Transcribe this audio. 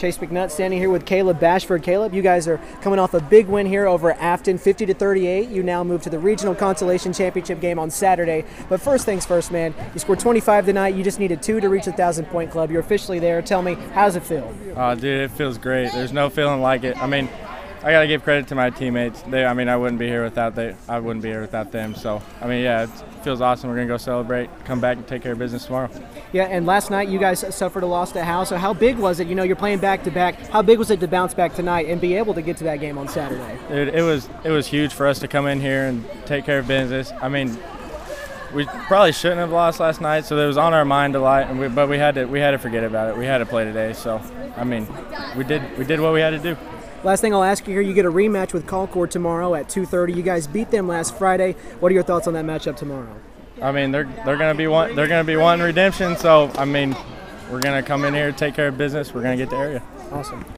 Chase McNutt standing here with Caleb Bashford. Caleb, you guys are coming off a big win here over Afton, 50-38. You now move to the Regional Consolation Championship game on Saturday. But first things first, man, you scored 25 tonight. You just needed 2 to reach the 1,000-point club. You're officially there. Tell me, how does it feel? Dude, it feels great. There's no feeling like it. I mean, I got to give credit to my teammates. I wouldn't be here without them. So, I mean, yeah, it feels awesome. We're going to go celebrate, come back and take care of business tomorrow. Yeah, and last night you guys suffered a loss to Howe. So how big was it? You know, you're playing back-to-back. How big was it to bounce back tonight and be able to get to that game on Saturday? Dude, it was huge for us to come in here and take care of business. I mean, we probably shouldn't have lost last night, so it was on our mind a lot. But we had to forget about it. We had to play today. So, I mean, we did what we had to do. Last thing I'll ask you here, you get a rematch with Concord tomorrow at 2:30. You guys beat them last Friday. What are your thoughts on that matchup tomorrow? I mean, they're gonna be wanting redemption. So, I mean, we're gonna come in here, take care of business. We're gonna get the area. Awesome.